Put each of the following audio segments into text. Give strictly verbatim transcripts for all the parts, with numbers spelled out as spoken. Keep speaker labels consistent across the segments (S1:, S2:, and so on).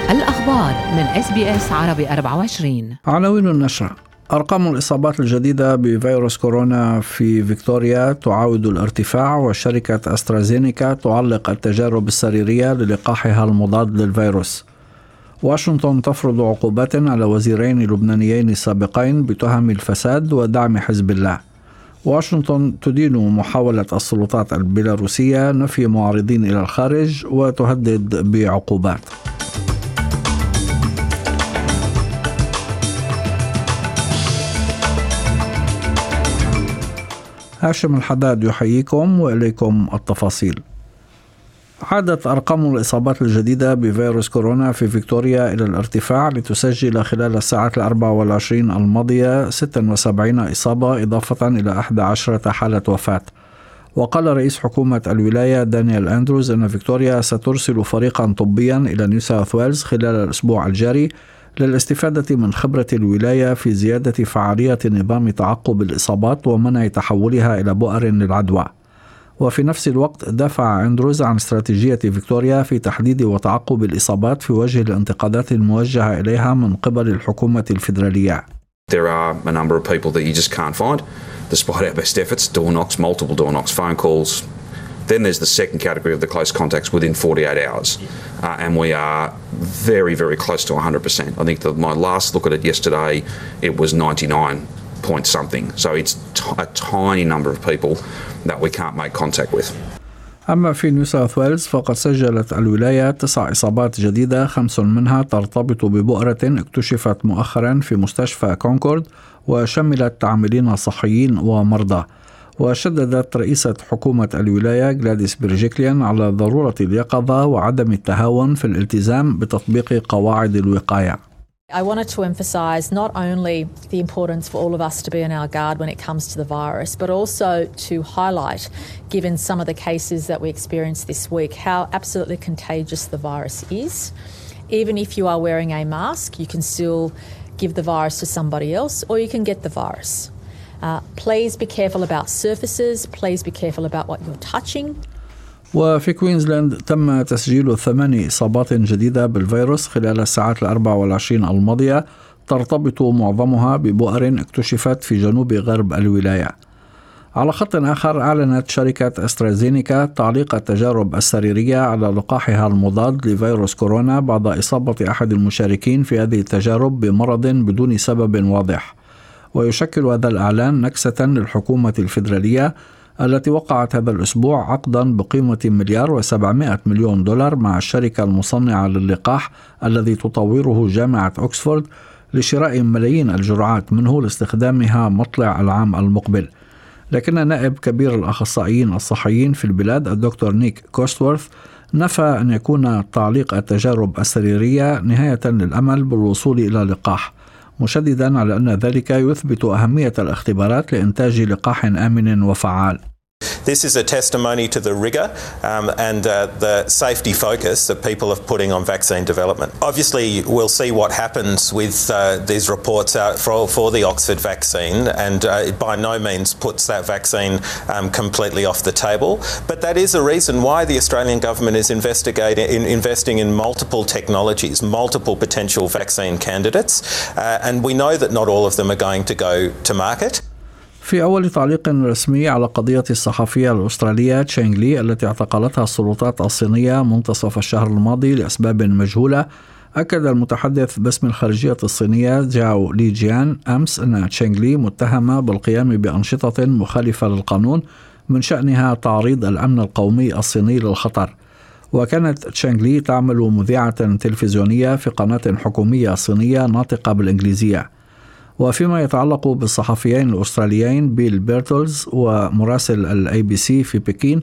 S1: الأخبار من إس بي إس عربي أربعة وعشرين.
S2: عناوين النشرة: أرقام الإصابات الجديدة بفيروس كورونا في فيكتوريا تعاود الارتفاع، وشركة أسترازينيكا تعلق التجارب السريرية للقاحها المضاد للفيروس. واشنطن تفرض عقوبات على وزيرين لبنانيين سابقين بتهم الفساد ودعم حزب الله. واشنطن تدين محاولة السلطات البيلاروسية نفي معارضين إلى الخارج وتهدد بعقوبات. هاشم الحداد يحييكم وإليكم التفاصيل. عادت أرقام الإصابات الجديدة بفيروس كورونا في فيكتوريا إلى الارتفاع، لتسجل خلال الساعات الأربع والعشرين الماضية ستة وسبعين إصابة إضافة إلى أحد عشر حالة وفاة. وقال رئيس حكومة الولاية دانيال أندروز أن فيكتوريا سترسل فريقا طبيا إلى نيو ساوث ويلز خلال الأسبوع الجاري للاستفادة من خبرة الولاية في زيادة فعالية نظام تعقب الإصابات ومنع تحولها إلى بؤر للعدوى. وفي نفس الوقت دافع أندروز عن استراتيجية فيكتوريا في تحديد وتعقب الإصابات في وجه الانتقادات الموجهة إليها من قبل الحكومة الفيدرالية.
S3: There are a number of people that you just can't find despite our best efforts, door knocks, multiple door knocks, phone calls. Then there's the second category of the close contacts within forty-eight hours. Uh, and we are very, very close to one hundred percent. I think that my last look at it yesterday, it was ninety-nine point something. So it's t- a tiny number of people that we can't make contact with.
S2: أما في نيو ساوث ويلز فقد سجلت الولاية تسع إصابات جديدة، خمس منها ترتبط ببؤرة اكتشفت مؤخرا في مستشفى كونكورد وشملت عاملين صحيين ومرضى. وشددت رئيسة حكومة الولاية غلاديس برجيكليان على ضرورة اليقظة وعدم التهاون في الالتزام بتطبيق قواعد الوقاية.
S4: I wanted to emphasise not only the importance for all of us to be on our guard when it comes to the virus, but also to highlight, given some of the cases that we experienced this week, how absolutely contagious the virus is. Even if you are wearing a mask, you can still give the virus to somebody else, or you can get the virus. Uh, please be careful about surfaces. Please be careful about what you're touching.
S2: وفي كوينزلاند تم تسجيل ثماني إصابات جديدة بالفيروس خلال الساعات الأربع والعشرين الماضية، ترتبط معظمها ببؤر اكتشفت في جنوب غرب الولاية. على خط آخر، أعلنت شركة أسترازينيكا تعليق التجارب السريرية على لقاحها المضاد لفيروس كورونا بعد إصابة أحد المشاركين في هذه التجارب بمرض بدون سبب واضح. ويشكل هذا الإعلان نكسة للحكومة الفيدرالية التي وقعت هذا الأسبوع عقدا بقيمة مليار وسبعمائة مليون دولار مع الشركة المصنعة للقاح الذي تطوره جامعة أكسفورد لشراء ملايين الجرعات منه لاستخدامها مطلع العام المقبل. لكن نائب كبير الأخصائيين الصحيين في البلاد الدكتور نيك كوستورث نفى أن يكون تعليق التجارب السريرية نهاية للأمل بالوصول إلى لقاح، مشددا على أن ذلك يثبت أهمية الاختبارات لإنتاج لقاح آمن وفعال.
S5: This is a testimony to the rigour um, and uh, the safety focus that people are putting on vaccine development. Obviously, we'll see what happens with uh, these reports out for, for the Oxford vaccine, and uh, it by no means puts that vaccine um, completely off the table. But that is a reason why the Australian government is investigating, in, investing in multiple technologies, multiple potential vaccine candidates, uh, and we know that not all of them are going to go to market.
S2: في أول تعليق رسمي على قضية الصحفية الأسترالية تشينغ لي التي اعتقلتها السلطات الصينية منتصف الشهر الماضي لأسباب مجهولة، أكد المتحدث باسم الخارجية الصينية جاو لي جيان أمس أن تشينغ لي متهمة بالقيام بأنشطة مخالفة للقانون من شأنها تعريض الأمن القومي الصيني للخطر. وكانت تشينغ لي تعمل مذيعة تلفزيونية في قناة حكومية صينية ناطقة بالإنجليزية. وفيما يتعلق بالصحفيين الأستراليين بيل بيرتولز ومراسل الاي بي سي في بكين،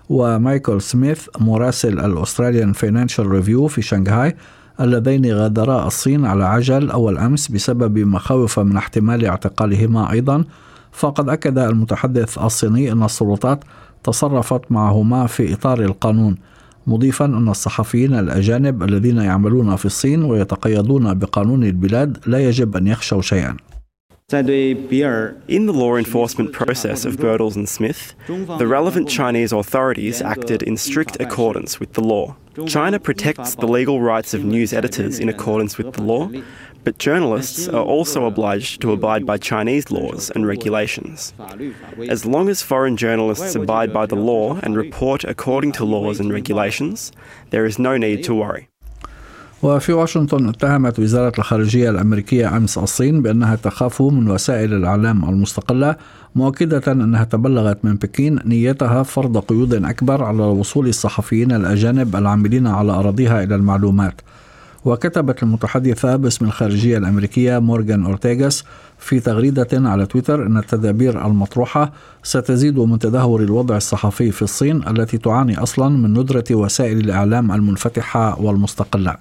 S2: ومايكل سميث مراسل الأستراليان فاينانشال ريفيو في شنغهاي، اللذين غادرا الصين على عجل أول أمس بسبب مخاوف من احتمال اعتقالهما أيضا، فقد أكد المتحدث الصيني أن السلطات تصرفت معهما في إطار القانون، مضيفا أن الصحفيين الأجانب الذين يعملون في الصين ويتقيدون بقانون البلاد لا يجب أن يخشوا شيئا.
S6: In the law enforcement process of Bertels and Smith, the relevant Chinese authorities acted in strict accordance with the law. China protects the legal rights of news editors in accordance with the law, but journalists are also obliged to abide by Chinese laws and regulations. As long as foreign journalists abide by the law and report according to laws and regulations, there is no need to worry.
S2: وفي واشنطن اتهمت وزارة الخارجية الأمريكية أمس الصين بأنها تخاف من وسائل الإعلام المستقلة، مؤكدة أنها تبلغت من بكين نيتها فرض قيود أكبر على وصول الصحفيين الأجانب العاملين على أراضيها إلى المعلومات. وكتبت المتحدثة باسم الخارجية الأمريكية مورغان أورتيغاس في تغريدة على تويتر أن التدابير المطروحة ستزيد من تدهور الوضع الصحفي في الصين التي تعاني أصلا من ندرة وسائل الإعلام المنفتحة والمستقلة.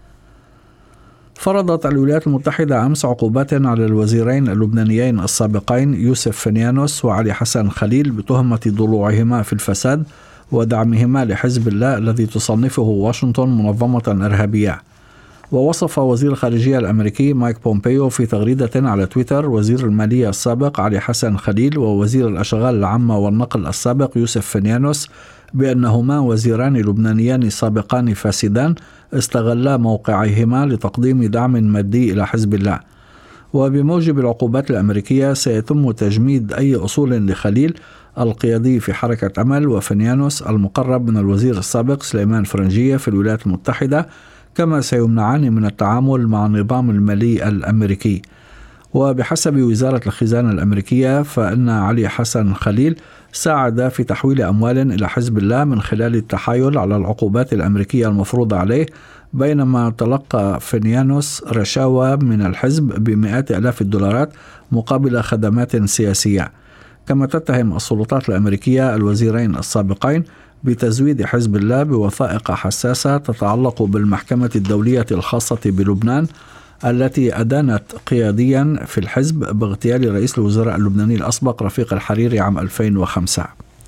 S2: فرضت الولايات المتحدة أمس عقوبات على الوزيرين اللبنانيين السابقين يوسف فنيانوس وعلي حسن خليل بتهمة ضلوعهما في الفساد ودعمهما لحزب الله الذي تصنفه واشنطن منظمة إرهابية. ووصف وزير الخارجية الأمريكي مايك بومبيو في تغريدة على تويتر وزير المالية السابق علي حسن خليل ووزير الأشغال العامة والنقل السابق يوسف فنيانوس بأنهما وزيران لبنانيان سابقان فاسدان استغلا موقعيهما لتقديم دعم مادي إلى حزب الله. وبموجب العقوبات الأمريكية سيتم تجميد أي أصول لخليل القيادي في حركة أمل وفنيانوس المقرب من الوزير السابق سليمان فرنجية في الولايات المتحدة، كما سيمنعان من التعامل مع النظام المالي الأمريكي. وبحسب وزارة الخزانة الأمريكية فإن علي حسن خليل ساعد في تحويل أموال إلى حزب الله من خلال التحايل على العقوبات الأمريكية المفروضة عليه، بينما تلقى فنيانوس رشاوى من الحزب بمئات آلاف الدولارات مقابل خدمات سياسية. كما تتهم السلطات الأمريكية الوزيرين السابقين بتزويد حزب الله بوثائق حساسة تتعلق بالمحكمة الدولية الخاصة بلبنان التي أدانت قياديا في الحزب باغتيال رئيس الوزراء اللبناني الأسبق رفيق الحريري عام ألفين وخمسة.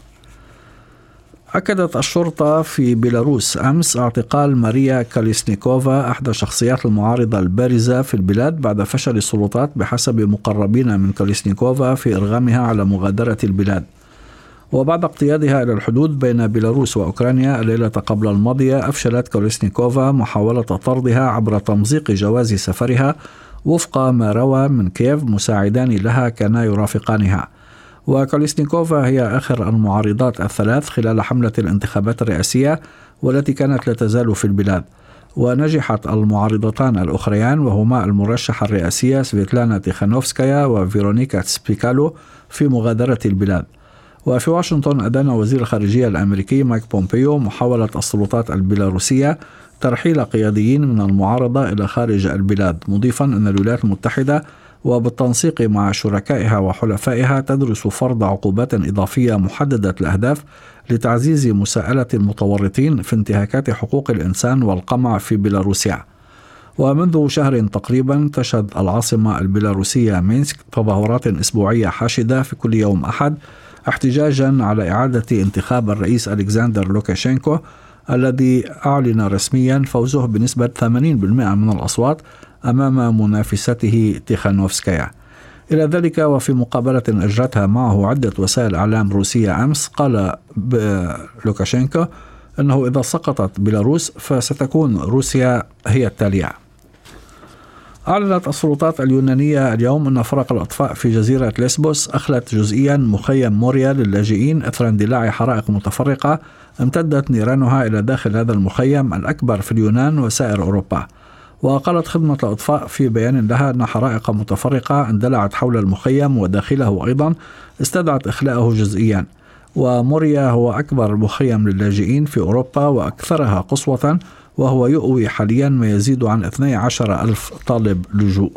S2: أكدت الشرطة في بيلاروس أمس اعتقال ماريا كاليسنيكوفا أحدى الشخصيات المعارضة البارزة في البلاد بعد فشل السلطات بحسب مقربين من كاليسنيكوفا في إرغامها على مغادرة البلاد. وبعد اقتيادها إلى الحدود بين بيلاروس وأوكرانيا الليلة قبل الماضية أفشلت كاليسنيكوفا محاولة طردها عبر تمزيق جواز سفرها وفق ما روى من كييف مساعدان لها كانا يرافقانها. وكاليسنيكوفا هي آخر المعارضات الثلاث خلال حملة الانتخابات الرئاسية والتي كانت لا تزال في البلاد. ونجحت المعارضتان الأخريان وهما المرشحة الرئاسية سفيتلانا تيخانوفسكايا وفيرونيكا تسبيكالو في مغادرة البلاد. وفي واشنطن أدان وزير الخارجية الأمريكي مايك بومبيو محاولة السلطات البيلاروسية ترحيل قياديين من المعارضة إلى خارج البلاد، مضيفا أن الولايات المتحدة وبالتنسيق مع شركائها وحلفائها تدرس فرض عقوبات إضافية محددة الأهداف لتعزيز مساءلة المتورطين في انتهاكات حقوق الإنسان والقمع في بيلاروسيا. ومنذ شهر تقريبا تشهد العاصمة البيلاروسية مينسك تظاهرات أسبوعية حاشدة في كل يوم أحد احتجاجا على إعادة انتخاب الرئيس ألكسندر لوكاشينكو الذي أعلن رسميا فوزه بنسبة ثمانين بالمئة من الأصوات أمام منافسته تيخانوفسكايا. إلى ذلك وفي مقابلة أجرتها معه عدة وسائل إعلام روسية أمس قال لوكاشينكو أنه إذا سقطت بيلاروس فستكون روسيا هي التالية. أعلنت السلطات اليونانية اليوم أن فرق الأطفاء في جزيرة ليسبوس أخلت جزئيا مخيم موريا للاجئين أثر اندلاع حرائق متفرقة امتدت نيرانها إلى داخل هذا المخيم الأكبر في اليونان وسائر أوروبا. وقالت خدمة الأطفاء في بيان لها أن حرائق متفرقة اندلعت حول المخيم وداخله أيضا استدعت إخلاءه جزئيا. وموريا هو أكبر مخيم للاجئين في أوروبا وأكثرها قسوة، وهو يؤوي حاليا ما يزيد عن اثني عشر ألف طالب لجوء.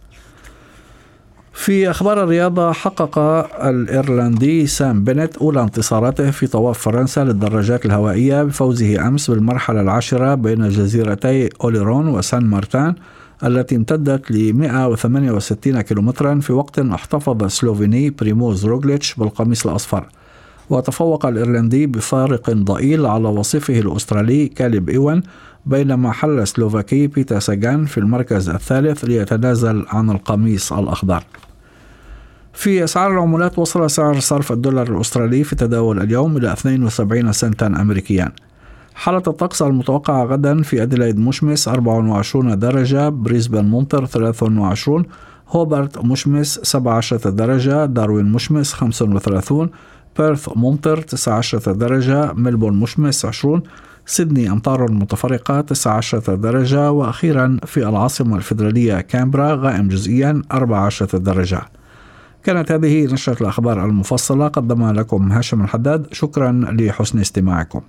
S2: في أخبار الرياضة، حقق الإيرلندي سام بينيت أولى انتصاراته في طواف فرنسا للدراجات الهوائية بفوزه أمس بالمرحلة العاشرة بين جزيرتي أوليرون وسان مارتان التي امتدت ل مئة وثمانية وستين كيلومترا في وقت احتفظ السلوفيني بريموز روغليتش بالقميص الأصفر. وتفوق الإيرلندي بفارق ضئيل على وصيفه الأسترالي كاليب إيوان، بينما حل السلوفاكي بيتر ساغان في المركز الثالث ليتنازل عن القميص الأخضر. في أسعار العملات، وصل سعر صرف الدولار الأسترالي في تداول اليوم إلى اثنين وسبعين سنتا أمريكيا. حالة الطقس المتوقعة غدا: في أديلايد مشمس أربعة وعشرين درجة، بريسبن ممطر ثلاثة وعشرين، هوبرت مشمس سبعة عشر درجة، داروين مشمس خمسة وثلاثين، بيرث ممطر تسعة عشر درجة، ملبورن مشمس عشرين، سيدني أمطار متفرقة تسعة عشر درجة، وأخيرا في العاصمة الفيدرالية كامبرا غائم جزئيا أربعة عشر درجة. كانت هذه نشرة الأخبار المفصلة، قدمها لكم هاشم الحداد. شكرا لحسن استماعكم.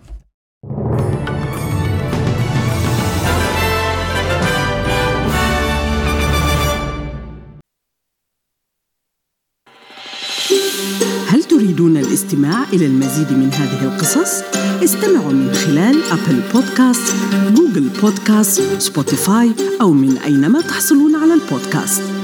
S7: هل تريدون الاستماع إلى المزيد من هذه القصص؟ استمعوا من خلال أبل بودكاست، جوجل بودكاست، سبوتيفاي، أو من أينما تحصلون على البودكاست.